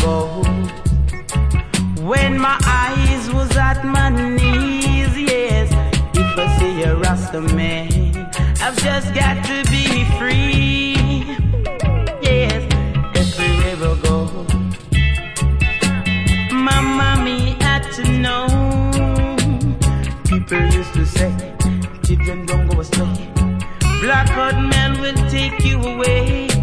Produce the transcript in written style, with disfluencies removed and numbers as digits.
ago, when my eyes was at my knees, yes. If I see a Rasta man, I've just got to be free. Yes, everywhere I go, my mommy had to know. People used to say, children don't go astray. Black hot man will take you away.